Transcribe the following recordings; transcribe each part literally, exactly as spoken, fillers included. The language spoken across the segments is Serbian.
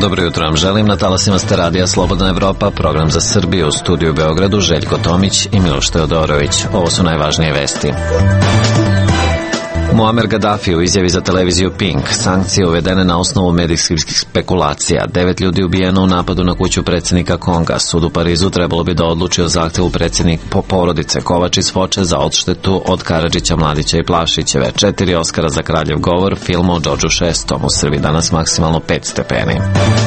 Dobro jutro vam želim, na talasima ste radija Slobodna Evropa, program za Srbiju, u studiju u Beogradu, Željko Tomić i Miloš Teodorović. Ovo su najvažnije vesti. Muamer Gaddafi u izjavi za televiziju Pink: sankcije uvedene na osnovu medijskih spekulacija. Devet ljudi ubijeno u napadu na kuću predsjednika Konga. Sud u Parizu trebalo bi da odluči o zahtjevu predsjednik po porodice Kovač iz Foče za odštetu od Karadžića, Mladića i Plavšićeve. Četiri Oskara za Kraljev govor, film o Džordžu šestom. U Srbiji danas maksimalno pet stepeni.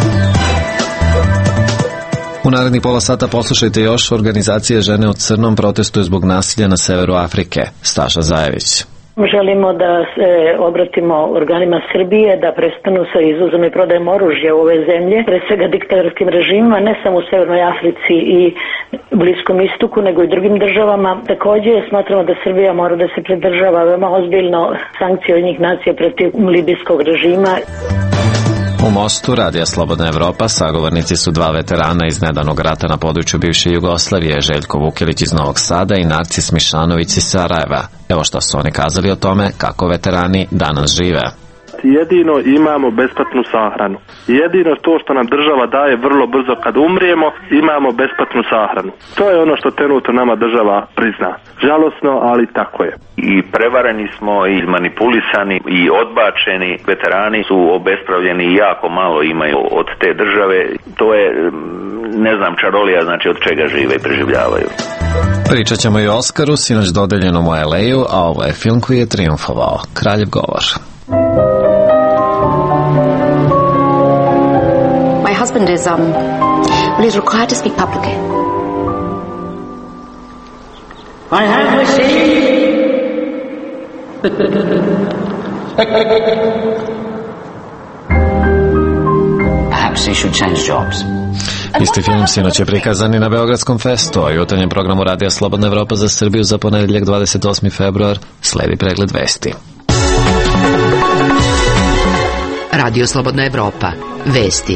U narednih pola sata poslušajte još. Organizacije Žene u crnom protestuju zbog nasilja na severu Afrike. Staša Zajević. Želimo da se obratimo organima Srbije da prestanu sa izvozom i prodajem oružja u ove zemlje, pre svega diktatorskim režimima, ne samo u Severnoj Africi i Bliskom istoku, nego i drugim državama. Također smatramo da Srbija mora da se pridržava veoma ozbiljno sankcije Ujedinjenih nacija protiv libijskog režima. U Mostu, radija Slobodna Evropa, sagovornici su dva veterana iz nedavnog rata na području bivše Jugoslavije, Željko Vukilić iz Novog Sada i Narcis Mišanović iz Sarajeva. Evo što su oni kazali o tome kako veterani danas žive. Jedino imamo besplatnu sahranu. Jedino to što nam država daje vrlo brzo kad umrijemo, imamo besplatnu sahranu. To je ono što trenutno nama država prizna. Žalosno, ali tako je. I prevareni smo i manipulisani i odbačeni. Veterani su obespravljeni i jako malo imaju od te države. To je, ne znam, čarolija, znači od čega žive i preživljavaju. Pričat ćemo i o Oskaru, sinoć dodeljenom u L A-u, a ovo je film koji je triumfovao, Kraljev govor. My husband is, um, well, he's required to speak publicly. I have received. Perhaps he should change jobs. Isti film sinoć je prikazan i na Beogradskom festu, a jutarnjem programu radija Slobodna Evropa za Srbiju za ponedjeljak dvadeset osmi februar sledi pregled vesti. Radio Slobodna Evropa. Vesti.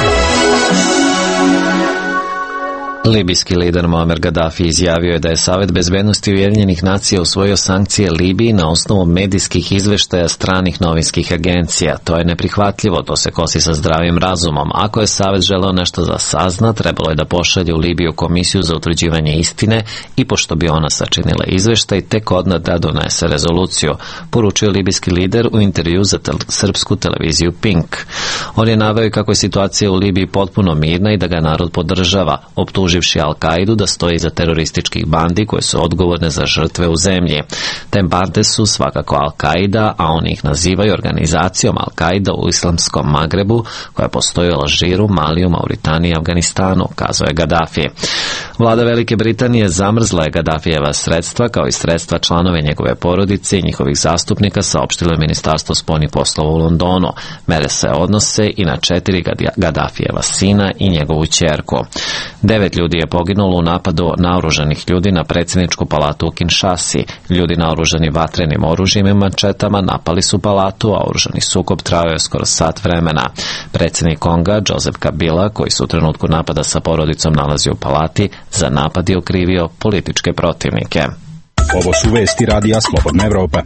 Libijski lider Muamer Gaddafi izjavio je da je Savet bezbednosti Ujedinjenih nacija usvojio sankcije Libiji na osnovu medijskih izveštaja stranih novinskih agencija. To je neprihvatljivo, to se kosi sa zdravim razumom. Ako je Savet želeo nešto za sazna, trebalo je da pošalje u Libiju komisiju za utvrđivanje istine i pošto bi ona sačinila izveštaj, tek odnad da donese rezoluciju, poručio libijski lider u intervju za tel- srpsku televiziju Pink. On je naveo kako je situacija u Libiji potpuno mirna i da ga narod podržava, optuživši Al-Kaidu da stoji iza terorističkih bandi koje su odgovorne za žrtve u zemlji. Te bande su svakako Al-Kaida, a oni ih nazivaju organizacijom Al-Kaida u islamskom Magrebu, koja postoji u Alžiru, Maliju, Mauritaniji i Afganistanu, kazao je Gaddafi. Vlada Velike Britanije zamrzla je Gaddafijeva sredstva, kao i sredstva članove njegove porodice i njihovih zastupnika, saopštilo je Ministarstvo spoljnih poslova u Londonu. Mere se odnose i na četiri Gaddafijeva sina i njegovu ćerku. Devet ljudi je poginulo u napadu naoružanih ljudi na predsjedničku palatu u Kinshasi. Ljudi naoružani vatrenim oružjem i mačetama napali su palatu, a oružani sukob trajao je skoro sat vremena. Predsjednik Konga, Joseph Kabila, koji se u trenutku napada sa porodicom nalazi u palati, za napad je okrivio političke protivnike. Ovo su vesti radija Slobodna Evropa.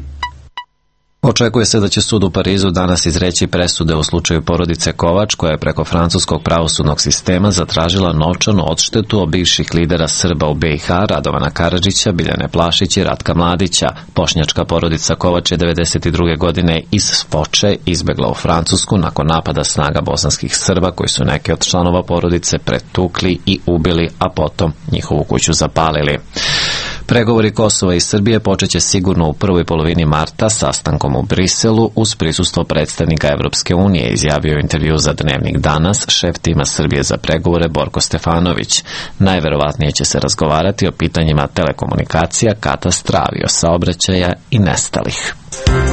Očekuje se da će sud u Parizu danas izreći presude u slučaju porodice Kovač, koja je preko francuskog pravosudnog sistema zatražila novčanu odštetu od bivših lidera Srba u B i H, Radovana Karadžića, Biljane Plašić i Ratka Mladića. Bošnjačka porodica Kovač je devedeset druge godine iz Foče izbegla u Francusku nakon napada snaga bosanskih Srba, koji su neke od članova porodice pretukli i ubili, a potom njihovu kuću zapalili. Pregovori Kosova i Srbije počeće sigurno u prvoj polovini marta sastankom u Briselu uz prisustvo predstavnika Evropske unije, izjavio u intervju za Dnevnik Danas šef tima Srbije za pregovore Borko Stefanović. Najverovatnije će se razgovarati o pitanjima telekomunikacija, katastra, aviosaobraćaja i nestalih.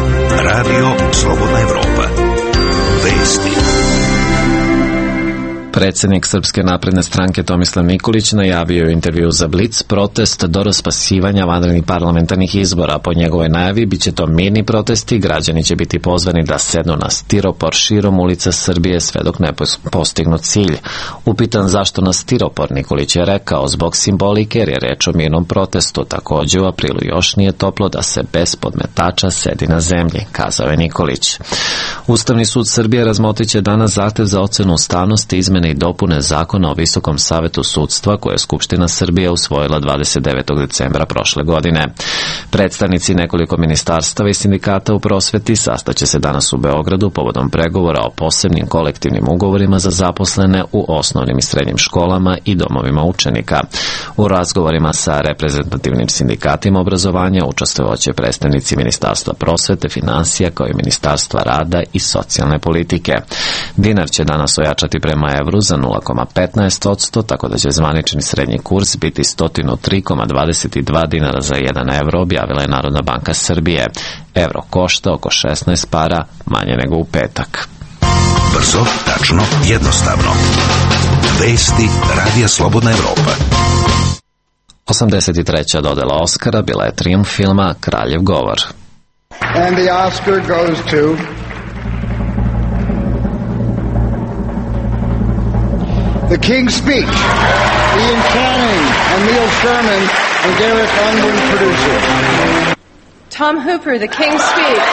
Radio Slobodna Evropa. Vesti. Predsjednik Srpske napredne stranke Tomislav Nikolić najavio u intervju za Blic protest do raspisivanja vanrednih parlamentarnih izbora. Po njegovoj najavi bit će to mirni protesti, građani će biti pozvani da sednu na stiropor širom ulica Srbije sve dok ne postignu cilj. Upitan zašto na stiropor, Nikolić je rekao zbog simbolike jer je reč o mirnom protestu. Takođe u aprilu još nije toplo da se bez podmetača sedi na zemlji, kazao je Nikolić. Ustavni sud Srbije razmotrit će danas zahtev za ocenu ustavnosti izmene i dopune zakona o Visokom savetu sudstva koje je Skupština Srbije usvojila dvadeset devetog decembra prošle godine. Predstavnici nekoliko ministarstava i sindikata u prosveti sastaće se danas u Beogradu povodom pregovora o posebnim kolektivnim ugovorima za zaposlene u osnovnim i srednjim školama i domovima učenika. U razgovorima sa reprezentativnim sindikatima obrazovanja učestvovaće predstavnici Ministarstva prosvete, finansija kao i Ministarstva rada i socijalne politike. Dinar će danas ojačati prema evru za nula zarez petnaest posto, tako da će zvanični srednji kurs biti sto tri zarez dvadeset dva dinara za jedan evro, objavila je Narodna banka Srbije. Evro košta oko šesnaest para, manje nego u petak. Brzo, tačno, jednostavno. Vesti Radija Slobodna Evropa. osamdeset treća dodela Oskara bila je trijumf filma Kraljev govor. And the Oscar goes to The King's Speech. Ian Canning and Neil Sherman and Derek Lundgren producers. Tom Hooper, The King's Speech.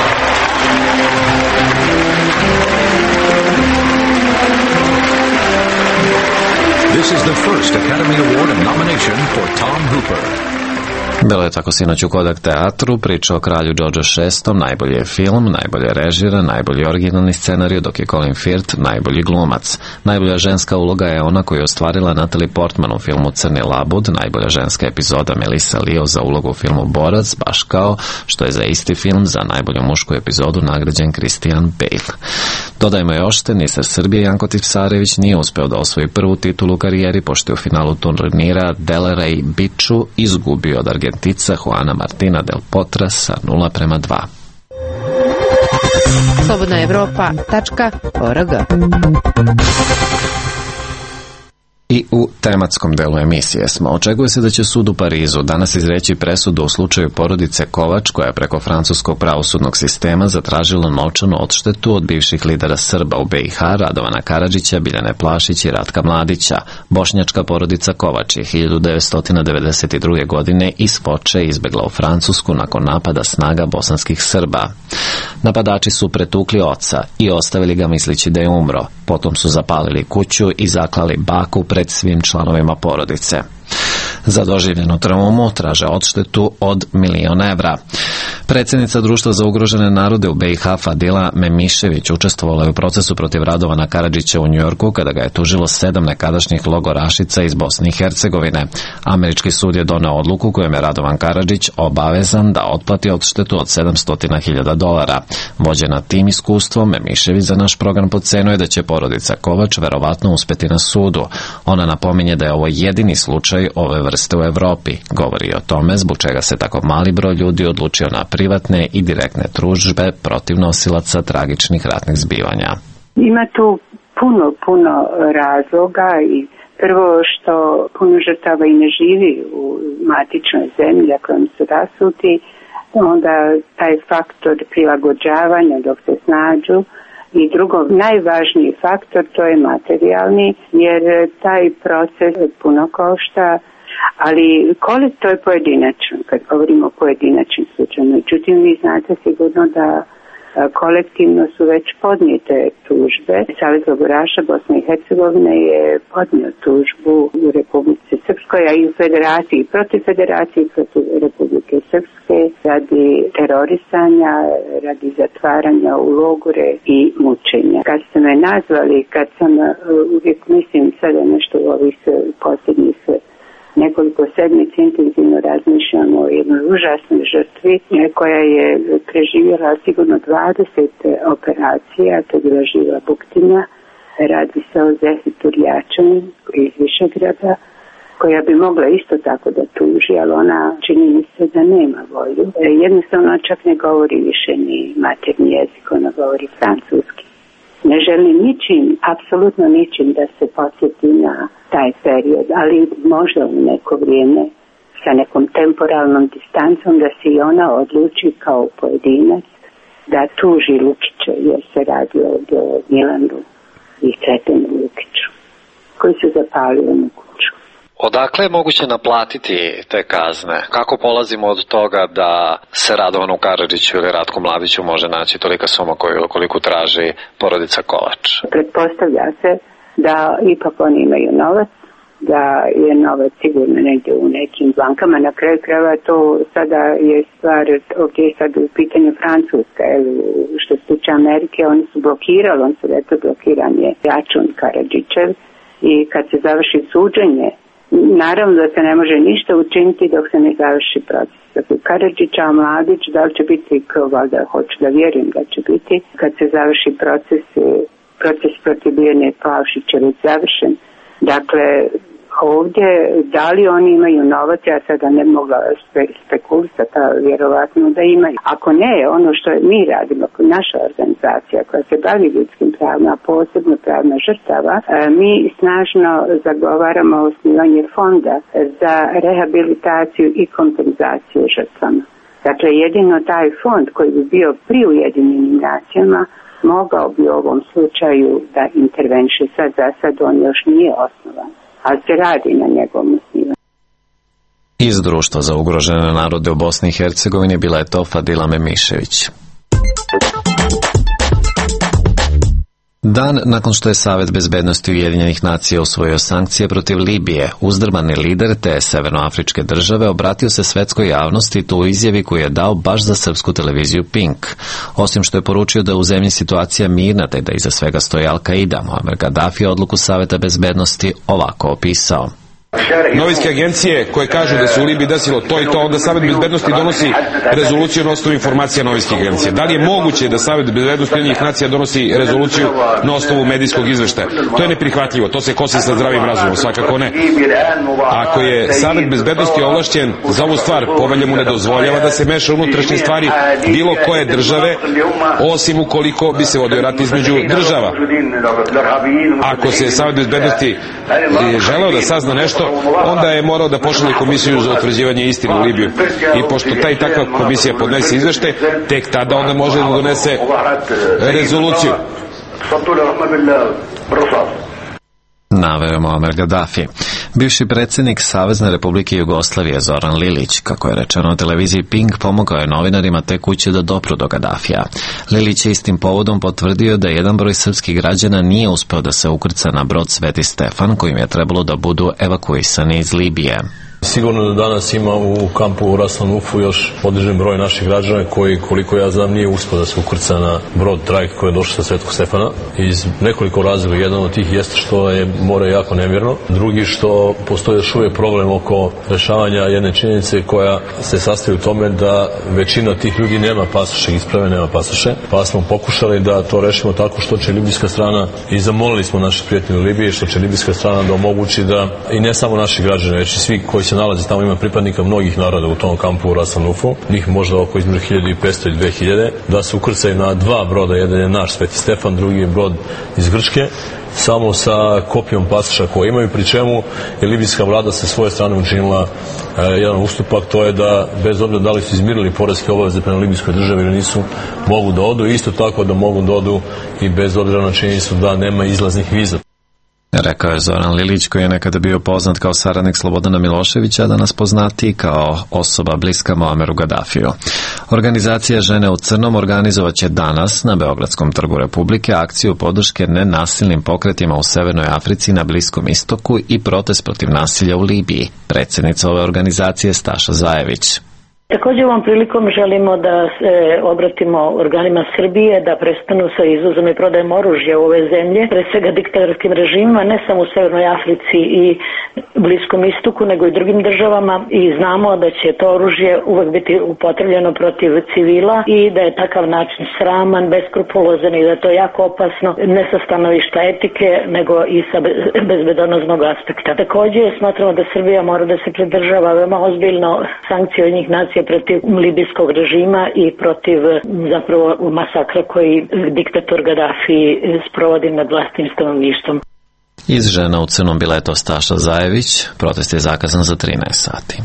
This is the first Academy Award and nomination for Tom Hooper. Bilo je tako sinoć u Kodak teatru, priča o kralju Georgeu šestom, najbolji je film, najbolje režira, najbolji originalni scenarij, dok je Colin Firth najbolji glumac. Najbolja ženska uloga je ona koju je ostvarila Natalie Portman u filmu Crni labud, najbolja ženska epizoda Melissa Leo za ulogu u filmu Borac, baš kao što je za isti film za najbolju mušku epizodu nagrađen Christian Bale. Dodajmo još, teniser Srbije Janko Tipsarević nije uspeo da osvoji prvu titulu u karijeri, pošto je u finalu turnira Delray Beachu izgubio od Argentica Juana Martina del Potra sa nula prema dva. slobodna evropa tačka org. I u tematskom delu emisije smo. Očekuje se da će sud u Parizu danas izreći presudu u slučaju porodice Kovač, koja je preko francuskog pravosudnog sistema zatražila novčanu odštetu od bivših lidera Srba u B i H, Radovana Karadžića, Biljane Plašić i Ratka Mladića. Bošnjačka porodica Kovač je hiljadu devetsto devedeset druge. godine iz Foče izbegla u Francusku nakon napada snaga bosanskih Srba. Napadači su pretukli oca i ostavili ga misleći da je umro. Potom su zapalili kuću i zaklali baku pred svim članovima porodice. Za doživljenu traumu traže odštetu od milion evra. Predsjednica Društva za ugrožene narode u B i H Fadila Memišević učestvovala je u procesu protiv Radovana Karadžića u Njujorku kada ga je tužilo sedam nekadašnjih logorašica iz Bosne i Hercegovine. Američki sud je doneo odluku kojom je Radovan Karadžić obavezan da otplati odštetu od sedamsto hiljada dolara. Vođena tim iskustvom, Memišević za naš program procenjuje da će porodica Kovač verovatno uspeti na sudu. Ona napominje da je ovo jedini slučaj ove vrste u Evropi. Govori o tome zbog čega se tako mali broj ljudi odlučio na privatne i direktne tužbe protiv nosilaca tragičnih ratnih zbivanja. Ima tu puno, puno razloga i prvo što puno žrtava i ne živi u matičnoj zemlji, ako vam se rasuti, onda taj faktor prilagođavanja dok se snađu. I drugo, najvažniji faktor, to je materijalni, jer taj proces puno košta, ali koliko to je pojedinačno, kad govorimo o pojedinačnim slučajima. Međutim, vi znate sigurno da kolektivno su već podnijete tužbe. Savez logoraša Bosne i Hercegovine je podnio tužbu u Republici Srpskoj, a i u Federaciji, protiv Federacije i protiv Republike Srpske radi terorisanja, radi zatvaranja u logore i mučenja. Kad ste me nazvali, kad sam uvijek mislim sada nešto u ovih posljednjih nekoliko sedmica intenzivno razmišljamo o jednoj užasnoj žrtvi koja je preživjela sigurno dvadeset operacija, to je bila živa buktinja. Radi se o Zehri Turjačani iz Višegrada, koja bi mogla isto tako da tuži, ali ona čini mi se da nema volju. Jednostavno čak ne govori više ni materni jezik, ona govori francuski. Ne želim ničim, apsolutno ničim da se podsjeti na taj period, ali možda u neko vrijeme sa nekom temporalnom distancom da se i ona odluči kao pojedinac da tuži Lukića, jer se radi ovdje o Milanu i Sretenu Lukiću, koji su zapalili mu kuću. Odakle je moguće naplatiti te kazne? Kako polazimo od toga da se Radovanu Karadžiću ili Ratku Mladiću može naći tolika suma koju, koliko traži porodica Kovač? Pretpostavlja se da ipak oni imaju novac, da je novac sigurno negdje u nekim bankama. Na kraju krajeva to sada je stvar, ovdje je sad u pitanju Francuska, što se tiče Amerike, oni su blokirali, on su rekli blokiran je račun Karadžićev i kad se završi suđenje, naravno da se ne može ništa učiniti dok se ne završi proces. Dakle, Karadžić, a Mladić, da li će biti, kao valjda hoću da vjerujem da će biti, kad se završi proces, proces protiv Biljane Plavšićeve završen. Dakle, ovdje, da li oni imaju novac, ja sada ne mogla spe, spekulisati, a vjerovatno da imaju. Ako ne, ono što mi radimo, naša organizacija koja se bavi ljudskim pravima, posebno pravima žrtava, mi snažno zagovaramo osnivanje fonda za rehabilitaciju i kompenzaciju žrtvama. Dakle, jedino taj fond koji bi bio pri Ujedinjenim nacijama mogao bi u ovom slučaju da intervenše. Sad za sad on još nije osnovan, ali se radi na njegovom osnivanju. Iz Društva za ugrožene narode u Bosni i Hercegovini bila je to Fadila Memišević. Dan nakon što je Savet bezbednosti Ujedinjenih nacija usvojio sankcije protiv Libije, uzdrmani lider te severnoafričke države obratio se svetskoj javnosti tu u izjavi koju je dao baš za srpsku televiziju Pink. Osim što je poručio da je u zemlji situacija mirna te da iza svega stoji Al-Qaida, Muammar Gaddafi odluku Saveta bezbednosti ovako opisao. Novinske agencije koje kažu da se u Libiji desilo to i to, onda Savet bezbednosti donosi rezoluciju na osnovu informacija novinskih agencija. Da li je moguće da Savet bezbednosti Ujedinjenih nacija donosi rezoluciju na osnovu medijskog izveštaja? To je neprihvatljivo, to se kosi sa zdravim razumom, svakako ne. Ako je Savet bezbednosti ovlašćen za ovu stvar, povelja mu ne dozvoljava da se meša unutrašnje stvari bilo koje države, osim ukoliko bi se vodio rat između država. Ako se Savet bezbednosti želeo da sazna nešto, onda je morao da pošalje komisiju za utvrđivanje istine u Libiju. I pošto ta i takva komisija podnese izveštaj, tek tada onda može da donese rezoluciju. Naveo je Muammar Gaddafi. Bivši predsjednik Savezne Republike Jugoslavije Zoran Lilić, kako je rečeno na televiziji Pink, pomogao je novinarima te kuće da dopru do Gaddafija. Lilić je istim povodom potvrdio da jedan broj srpskih građana nije uspeo da se ukrca na brod Sveti Stefan, kojim je trebalo da budu evakuisani iz Libije. Sigurno da danas ima u kampu u Ras Lanufu još određen broj naših građana koji, koliko ja znam, nije uspio da se ukrca na brod trajk koji je došao sa Svetog Stefana. Iz nekoliko razloga. Jedan od tih jeste što je more jako nemirno. Drugi što postoji još uvijek problem oko rešavanja jedne činjenice koja se sastoji u tome da većina tih ljudi nema pasoše, isprave nema pasoše. Pa smo pokušali da to rešimo tako što će libijska strana, i zamolili smo naše prijatelje u Libiji, što će libijska strana da omogući da i ne samo naši građani, već i svi koji se nalazi tamo, ima pripadnika mnogih naroda u tom kampu u Ras Lanufu, njih možda oko između hiljadu i petsto i dve hiljade, da se ukrcaju na dva broda, jedan je naš Sveti Stefan, drugi je brod iz Grčke, samo sa kopijom pasoša koje imaju, pri čemu je libijska vlada sa svoje strane učinila e, jedan ustupak, to je da bez obzira da li su izmirili poreske obaveze prema libijskoj državi ili nisu, mogu da odu, isto tako da mogu da odu i bez obzira na činjenicu da nema izlaznih viza. Rekao je Zoran Lilić, koji je nekada bio poznat kao saradnik Slobodana Miloševića, a danas poznatiji kao osoba bliska Muammeru Gaddafiju. Organizacija Žene u crnom organizovat će danas na Beogradskom trgu Republike akciju podrške nenasilnim pokretima u Severnoj Africi na Bliskom istoku i protest protiv nasilja u Libiji. Predsjednica ove organizacije Staša Zajević. Također ovom prilikom želimo da se obratimo organima Srbije da prestanu sa izvozom i prodajem oružja u ove zemlje, pre svega diktatorskim režimima, ne samo u Severnoj Africi i Bliskom istoku, nego i drugim državama, i znamo da će to oružje uvek biti upotrebljeno protiv civila i da je takav način sraman, beskrupulozan i da je to jako opasno, ne sa stanovišta etike, nego i sa bezbednosnog aspekta. Također smatramo da Srbija mora da se pridržava veoma ozbiljno sankcije od njih nacija sankcije protiv libijskog režima i protiv zapravo masakra koji diktator Gaddafi sprovodi nad vlastnim stanovništvom. Iz Žena u crnom biletu Staša Zajević. Protest je zakazan za trinaest sati.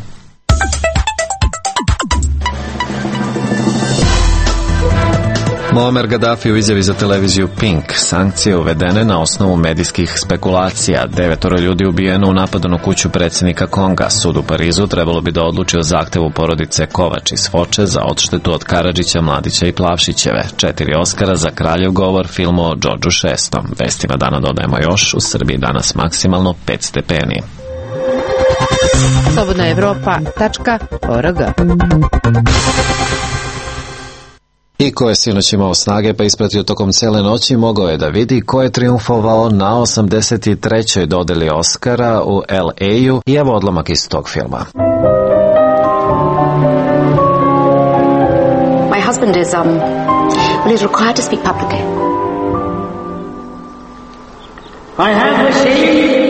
Muammar Gaddafi u izjavi za televiziju Pink. Sankcije uvedene na osnovu medijskih spekulacija. Devetoro ljudi ubijeno u napadu na kuću predsjednika Konga. Sud u Parizu trebalo bi da odluči o zahtevu porodice Kovač iz Foče za odštetu od Karadžića, Mladića i Plavšićeve. Četiri Oskara za kraljev govor filmu o Džordžu šestom. Vestima dana dodajemo još. U Srbiji danas maksimalno pet stepeni. slobodna evropa tačka org. I ko je sinoć imao snage pa ispratio tokom cele noći, mogao je da vidi ko je triumfovao na osamdeset trećoj dodeli Oscara u L A-u i evo odlomak iz tog filma. My husband is, um, well, he's required to speak publicly. I have received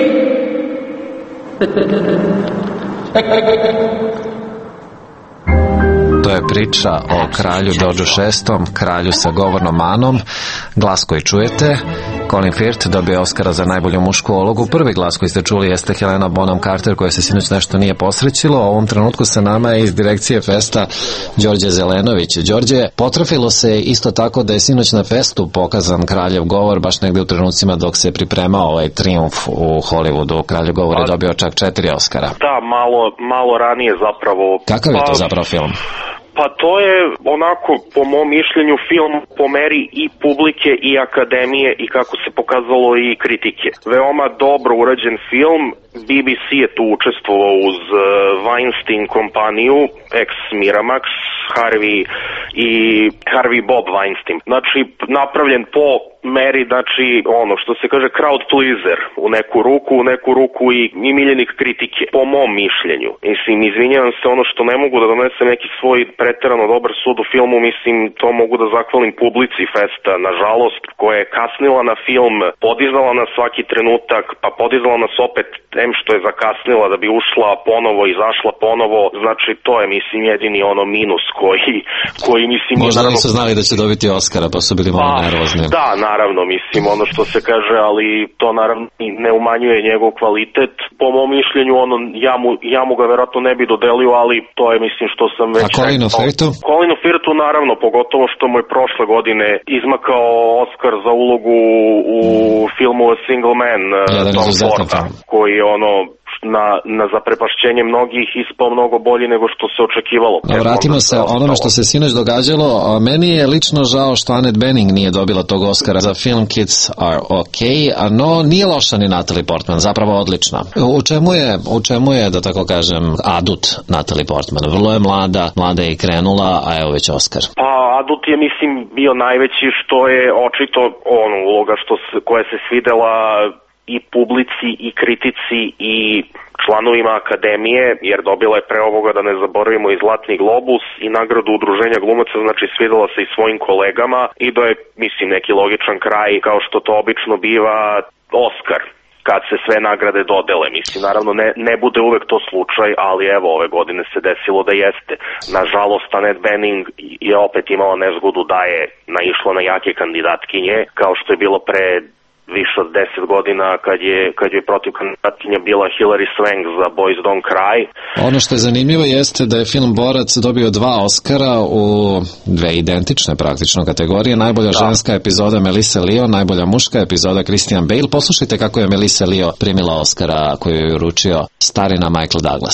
To je priča o kralju Džordžu šestom, kralju sa govornom manom. Glas koji čujete, Colin Firth dobio Oscara za najbolju mušku ulogu. Prvi glas koji ste čuli jeste Helena Bonham Carter, koja se sinoć nešto nije posrećilo. U ovom trenutku sa nama je iz direkcije festa Đorđe Zelenović. Đorđe, potrafilo se isto tako da je sinoć na festu pokazan kraljev govor, baš negde u trenucima dok se pripremao ovaj triumf u Hollywoodu. Kraljev govor je dobio čak četiri Oscara. Da, malo, malo ranije zapravo. Kakav je to zapravo film? Pa to je onako, po mom mišljenju, film po meri i publike i akademije i kako se pokazalo i kritike. Veoma dobro urađen film. B B C je tu učestvovao uz Weinstein kompaniju, ex-Miramax, Harvey i Harvey Bob Weinstein. Znači, napravljen po meri, znači, ono što se kaže crowd pleaser u neku ruku, u neku ruku i, i miljenik kritike, po mom mišljenju. Mislim, izvinjavam se, ono što ne mogu da donesem neki svoj preterano dobar sud u filmu, mislim, to mogu da zahvalim publici festa, nažalost, koja je kasnila na film, podizala nas svaki trenutak, pa podizala nas opet, em što je zakasnila da bi ušla ponovo, izašla ponovo, znači to je, mislim, jedini ono minus koji, koji mislim... Možda nisu znali da će dobiti Oscara, pa su bili malo nervozni. Da, naravno, mislim, ono što se kaže, ali to naravno ne umanjuje njegov kvalitet. Po mom mišljenju, ono, ja mu, ja mu ga verovatno ne bi dodelio, ali to je, mislim, što sam već... A Colinu Firthu? Colinu Firthu, naravno, pogotovo što mu je prošle godine izmakao Oscar za ulogu u filmu A Single Man, Tom Forda, koji je ono... Na, na zaprepašćenje mnogih ispao mnogo bolji nego što se očekivalo. No, vratimo se onome što se sinoć događalo. Meni je lično žao što Annette Bening nije dobila tog Oscara za film Kids Are OK, a no nije loša ni Natalie Portman, zapravo odlična. U čemu je, u čemu je da tako kažem, adut Natalie Portman? Vrlo je mlada, mlada je i krenula, a evo već Oscar. Pa adut je, mislim, bio najveći, što je očito ono, uloga što se, koja se svidela i publici i kritici i članovima akademije, jer dobila je pre ovoga, da ne zaboravimo, i Zlatni globus i nagradu Udruženja glumaca, znači svidela se i svojim kolegama i da je, mislim, neki logičan kraj, kao što to obično biva, Oskar, kad se sve nagrade dodele. Mislim, naravno ne, ne bude uvek to slučaj, ali evo, ove godine se desilo da jeste. Nažalost, Annette Bening je opet imala nezgodu da je naišla na jake kandidatkinje, kao što je bilo pre više od deset godina kad je, kad je protiv kandidatkinja bila Hilary Swank za Boys Don't Cry. Ono što je zanimljivo jeste da je film Borac dobio dva Oscara u dve identične praktično kategorije. Najbolja da. ženska epizoda Melissa Leo, najbolja muška epizoda Christian Bale. Poslušajte kako je Melissa Leo primila Oscara koju je uručio starina Michael Douglas.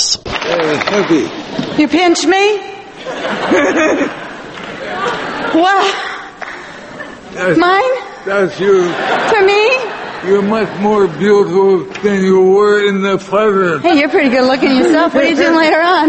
Hey, you pinch me? What? Mine? That's you. For me? You're much more beautiful than you were in the photo. Hey, you're pretty good looking yourself. What are you doing later on?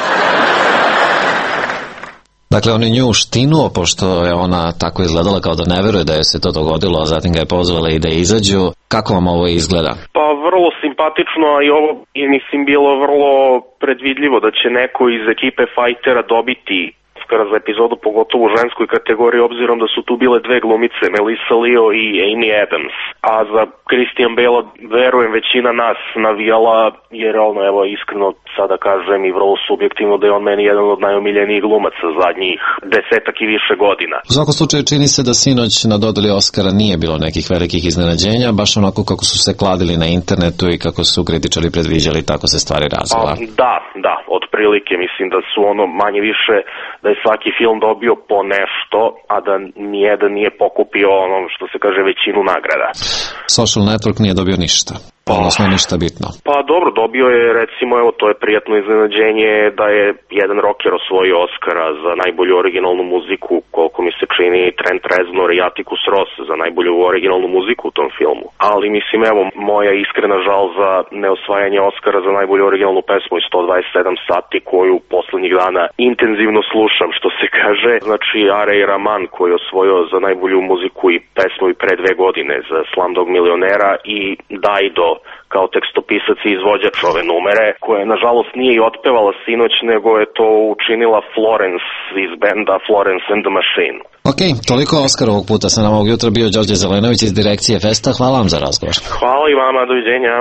Dakle, on je nju uštinuo, pošto je ona tako izgledala kao da ne veruje da je se to dogodilo, a zatim ga je pozvala i da izađu. Kako vam ovo izgleda? Pa vrlo simpatično, a i ovo je, mislim, bilo vrlo predvidljivo da će neko iz ekipe fajtera dobiti Oscara za epizodu, pogotovo u ženskoj kategoriji, obzirom da su tu bile dve glumice, Melissa Leo i Amy Adams. A za Christian Bale, verujem, većina nas navijala, jer ono, evo, iskreno sada kažem i vrlo subjektivno da je on meni jedan od najomiljenijih glumaca zadnjih desetak i više godina. U svakom slučaju čini se da sinoć na dodjeli Oscara nije bilo nekih velikih iznenađenja, baš onako kako su se kladili na internetu i kako su kritičari predviđali, tako se stvari razvila. Da, da, otprilike mislim da su ono manje više, da je svaki film dobio po nešto, a da nijedan nije pokupio ono što se kaže većinu nagrada. Social Network nije dobio ništa. Odnosno ništa bitno. Pa dobro, dobio je, recimo, evo, to je prijatno iznenađenje da je jedan rocker osvojio Oscara za najbolju originalnu muziku, koliko mi se čini Trent Reznor i Atticus Ross za najbolju originalnu muziku u tom filmu. Ali mislim, evo, moja iskrena žal za neosvajanje Oscara za najbolju originalnu pesmu iz sto dvadeset sedam sati, koju poslednjih dana intenzivno slušam, što se kaže. Znači, Are i Rahman koji je osvojio za najbolju muziku i pesmu i pre dve godine za Slumdog milionera i Daido kao tekstopisac i izvođač ove numere, koje nažalost nije i otpevala sinoć, nego je to učinila Florence iz benda Florence and the Machine. Ok, toliko Oskar ovog puta. Sa nama ovog jutra bio Đorđe Zelenović iz direkcije Festa. Hvala vam za razgovor. Hvala i vama, doviđenja.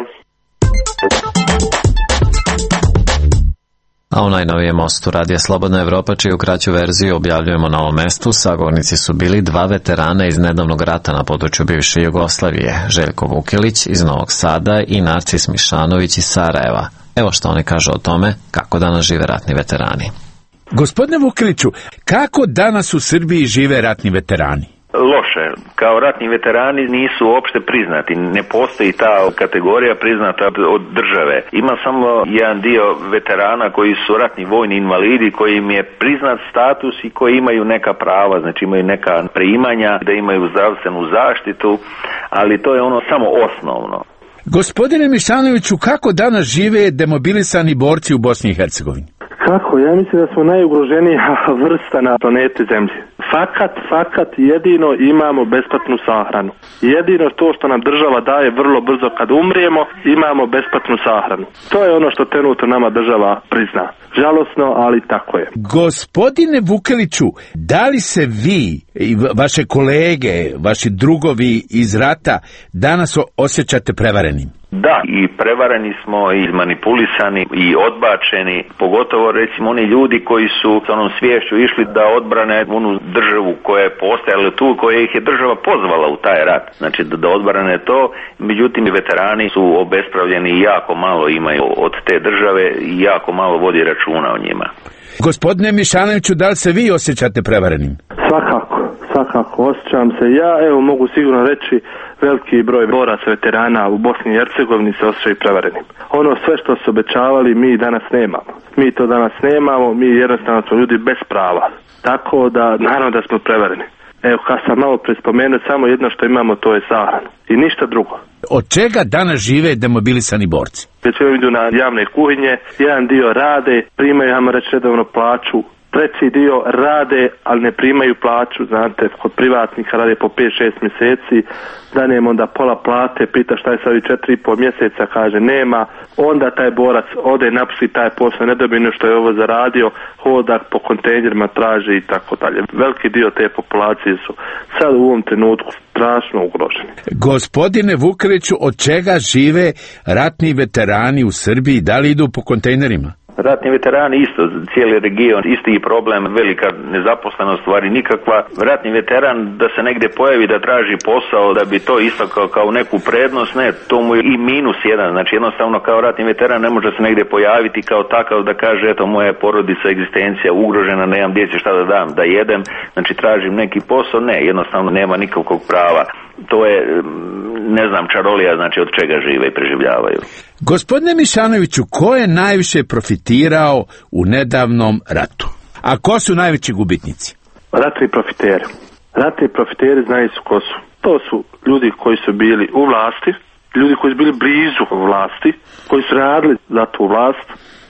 A u najnovijem mostu Radija Slobodna Evropa, čiju kraću verziju objavljujemo na ovom mestu, sagovornici su bili dva veterana iz nedavnog rata na području bivše Jugoslavije, Željko Vukelić iz Novog Sada i Narcis Mišanović iz Sarajeva. Evo što oni kažu o tome kako danas žive ratni veterani. Gospodine Vukeliću, kako danas u Srbiji žive ratni veterani? Loše. Kao ratni veterani nisu uopšte priznati. Ne postoji ta kategorija priznata od države. Ima samo jedan dio veterana koji su ratni vojni invalidi, koji im je priznat status i koji imaju neka prava, znači imaju neka primanja, da imaju zdravstvenu zaštitu, ali to je ono samo osnovno. Gospodine Mišanoviću, kako danas žive demobilisani borci u Bosni i Hercegovini? Kako? Ja mislim da smo najugroženija vrsta na planeti Zemlji. Fakat, fakat, jedino imamo besplatnu sahranu. Jedino to što nam država daje vrlo brzo kad umrijemo, imamo besplatnu sahranu. To je ono što trenutno nama država prizna. Žalosno, ali tako je. Gospodine Vukeliću, da li se vi i vaše kolege, vaši drugovi iz rata danas osjećate prevarenim? Da, i prevareni smo i manipulisani i odbačeni, pogotovo recimo oni ljudi koji su s onom sviješću išli da odbrane onu državu koja je postojala tu, koja ih je država pozvala u taj rat, znači da, da odbrane to, međutim veterani su obespravljeni i jako malo imaju od te države i jako malo vodi računa o njima. Gospodine Mišanoviću, da li se vi osjećate prevarenim? Svakako, svakako, osjećam se. Ja, evo, mogu sigurno reći, veliki broj boraca veterana u Bosni i Hercegovini se osjećaju prevarenim. Ono sve što su obećavali mi danas nemamo. Mi to danas nemamo, mi jednostavno smo ljudi bez prava. Tako da, naravno da smo prevareni. Evo, kad sam malo prespomenuo, samo jedno što imamo, to je sahranu. I ništa drugo. Od čega danas žive demobilisani borci? Već idu na javne kuhinje, jedan dio rade, primaju, ajmo reći, redovno plaću, treći dio rade, ali ne primaju plaću, znate, kod privatnika rade po pet šest mjeseci, danem onda pola plate, pita šta je sad i četiri i pol mjeseca, kaže nema, onda taj borac ode, napusti taj posao, ne dobije nešto je ovo zaradio, hoda po kontejnerima, traži i tako dalje. Veliki dio te populacije su sad u ovom trenutku strašno ugroženi. Gospodine Vukeliću, od čega žive ratni veterani u Srbiji? Da li idu po kontejnerima? Ratni veterani isto, cijeli region, isti problem, velika nezaposlenost, stvari nikakva. Ratni veteran da se negdje pojavi da traži posao, da bi to isto kao, kao neku prednost, ne, to mu je i minus jedan, znači jednostavno kao ratni veteran ne može se negdje pojaviti kao takav da kaže eto moja porodica, egzistencija ugrožena, nemam djeci šta da dam, da jedem, znači tražim neki posao, ne, jednostavno nema nikakvog prava. To je, ne znam, čarolija, znači od čega žive i preživljavaju. Gospodine Mišanoviću, ko je najviše profitirao u nedavnom ratu? A ko su najveći gubitnici? Ratni profiteri. Ratni profiteri znaju su ko su. To su ljudi koji su bili u vlasti, ljudi koji su bili blizu vlasti, koji su radili za tu vlast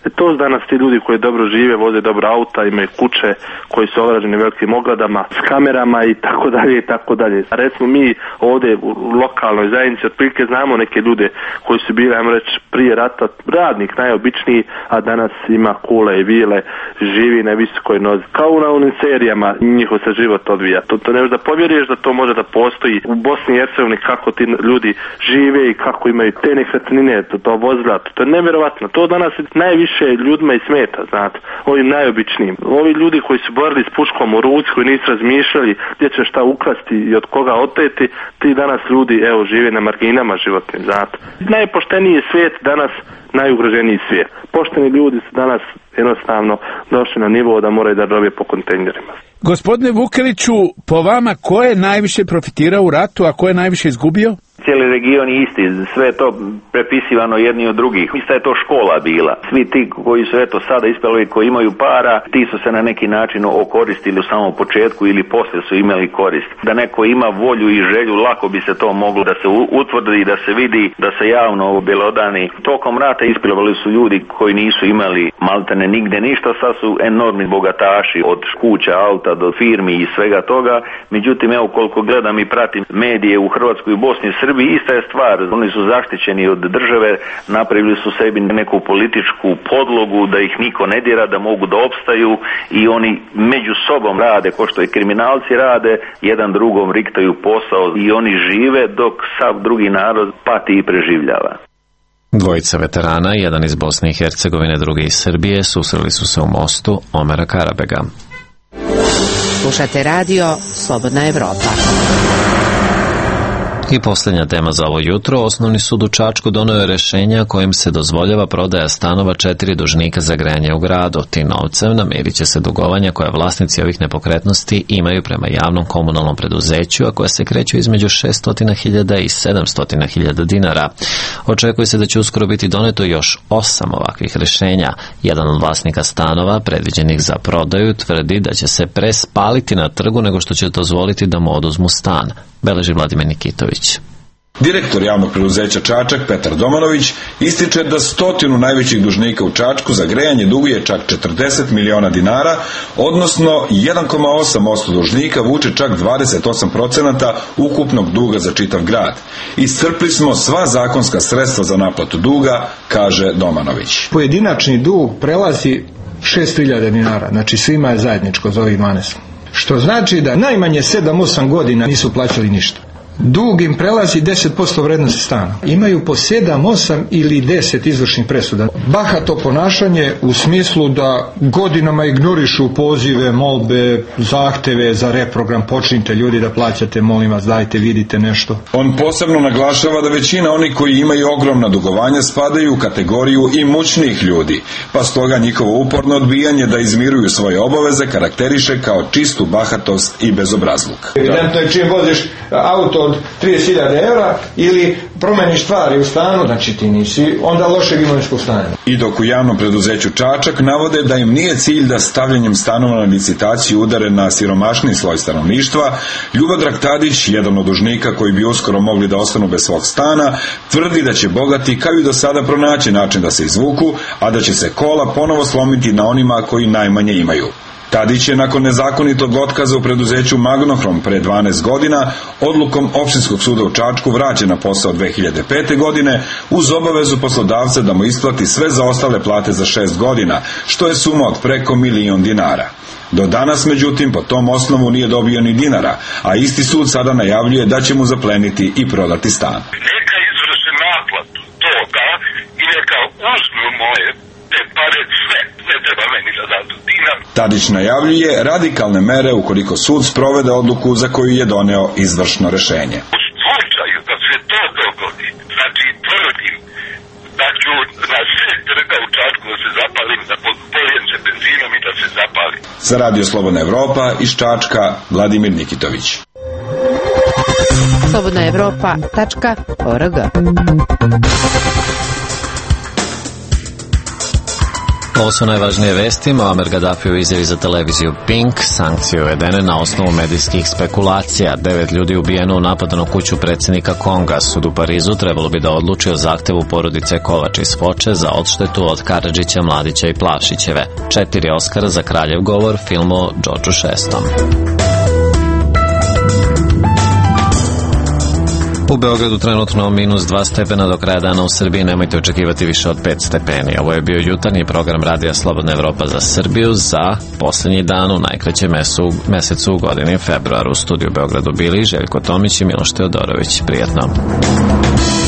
E to su danas ti ljudi koji dobro žive, voze dobro auta, imaju kuće koji su ograđeni velikim ogradama, s kamerama i tako dalje i tako dalje. A recimo mi ovdje u lokalnoj zajednici otprilike znamo neke ljude koji su bili, ajmo reći, prije rata radnik najobičniji, a danas ima kule i vile, živi na visokoj nozi. Kao na onim serijama njihov se život odvija. To, to ne možeš da povjeruješ da to može da postoji u Bosni i Hercegovini, kako ti ljudi žive i kako imaju te nekretnine, to, to vozila, to, to je nevjerovatno. To danas najviše ljudima i smeta, znate, ovim najobičnijim. Ovi ljudi koji su borili s puškom u ruci, koji nisu razmišljali gdje će šta ukrasti i od koga oteti, ti danas ljudi, evo, žive na marginama životnim, znate. Najpošteniji svijet danas, najugroženiji svijet. Pošteni ljudi su danas jednostavno došli na nivo da moraju da robe po kontejnerima. Gospodine Vukeliću, po vama ko je najviše profitirao u ratu, a ko je najviše izgubio? Cijeli region je isti, sve je to prepisivano jedni od drugih. Ista je to škola bila. Svi ti koji su eto sada ispali, koji imaju para, ti su se na neki način okoristili u samom početku ili poslije su imali korist. Da neko ima volju i želju, lako bi se to moglo da se utvrdi, da se vidi, da se javno objelodani. Tokom rata ispilovali su ljudi koji nisu imali maltene nigde ništa, sad su enormni bogataši od kuća, auta do firmi i svega toga. Međutim, evo koliko gledam i pratim medije u Hrvatskoj i Bosni i Srbiji, ista je stvar, oni su zaštićeni od države, napravili su sebi neku političku podlogu da ih niko ne dira, da mogu da opstaju i oni među sobom rade, ko što i kriminalci rade, jedan drugom riktaju posao i oni žive dok sav drugi narod pati i preživljava. Dvojica veterana, jedan iz Bosne i Hercegovine, drugi iz Srbije, susreli su se u mostu Omera Karabega. Slušate radio Slobodna Evropa. I posljednja tema za ovo jutro, Osnovni sud u Čačku donio je rješenja kojim se dozvoljava prodaja stanova četiri dužnika za grejanje u gradu. Ti novcem namirit će se dugovanja koja vlasnici ovih nepokretnosti imaju prema javnom komunalnom preduzeću, a koja se kreću između šesto hiljada i sedamsto hiljada dinara. Očekuje se da će uskoro biti doneto još osam ovakvih rješenja. Jedan od vlasnika stanova, predviđenih za prodaju, tvrdi da će se pre spaliti na trgu nego što će dozvoliti da mu oduzmu stan. Beleži Vladimir Nikitović. Direktor javnog preduzeća Čačak, Petar Domanović, ističe da stotinu najvećih dužnika u Čačku za grejanje duguje čak četrdeset miliona dinara, odnosno jedan zarez osam posto dužnika vuče čak dvadeset osam procenata ukupnog duga za čitav grad. Iscrpli smo sva zakonska sredstva za naplatu duga, kaže Domanović. Pojedinačni dug prelazi šest hiljada dinara, znači svima je zajedničko za ovih dvanaest. Što znači da najmanje sedam osam godina nisu plaćali ništa. Dug im prelazi deset posto vrednosti stana. Imaju po sedam, osam ili deset izvršnih presuda. Bahato ponašanje u smislu da godinama ignorišu pozive, molbe, zahteve za reprogram. Počnite ljudi da plaćate, molim vas, dajte, vidite nešto. On posebno naglašava da većina onih koji imaju ogromna dugovanja spadaju u kategoriju imućnih ljudi, pa stoga njihovo uporno odbijanje da izmiruju svoje obaveze karakteriše kao čistu bahatost i bezobrazluk. Evidentno je čim voziš auto od trideset hiljada evra ili promeniš stvari u stanu, znači ti nisi onda lošeg imovinskog stanja. I dok u javnom preduzeću Čačak navode da im nije cilj da stavljanjem stanova na licitaciju udare na siromašniji sloj stanovništva, Ljubodrag Tadić, jedan od dužnika koji bi uskoro mogli da ostanu bez svog stana, tvrdi da će bogati kao i do sada pronaći način da se izvuku, a da će se kola ponovo slomiti na onima koji najmanje imaju. Tadić je nakon nezakonitog otkaza u preduzeću Magnohrom pre dvanaest godina odlukom Opštinskog suda u Čačku vraćen na posao dve hiljade pete. godine uz obavezu poslodavca da mu isplati sve zaostale plate za šest godina, što je suma od preko milion dinara. Do danas, međutim, po tom osnovu nije dobio ni dinara, a isti sud sada najavljuje da će mu zapleniti i prodati stan. Neka izvrše naplatu toga i neka uzmu moje te pare, sve, ne treba meni da dadu dinar. Tadić najavljuje radikalne mere ukoliko sud sprovede odluku za koju je doneo izvršno rešenje. U slučaju da se to dogodi, znači tvrdim da ću na sve trga u Čačku da se zapalim, da polijem se benzinom i da se zapalim. Za Radio Slobodna Evropa iz Čačka, Vladimir Nikitović. slobodna evropa tačka org. Ovo su najvažnije vesti. Muammar Gaddafi u izjavi za televiziju Pink. Sankcije uvedene na osnovu medijskih spekulacija. Devet ljudi ubijeno u napadu na kuću predsjednika Konga. Sud u Parizu trebalo bi da odluči o zahtevu porodice Kovač iz Foče za odštetu od Karadžića, Mladića i Plavšićeve. Četiri Oskara za Kraljev govor, film o Džordžu šestom. U Beogradu trenutno minus dva stepena, do kraja dana u Srbiji nemojte očekivati više od pet stepeni. Ovo je bio jutarnji program Radija Slobodna Evropa za Srbiju za posljednji dan u najkraćem mesu, mesecu u godini februaru. U studiju Beogradu bili Željko Tomić i Miloš Teodorović. Prijetno.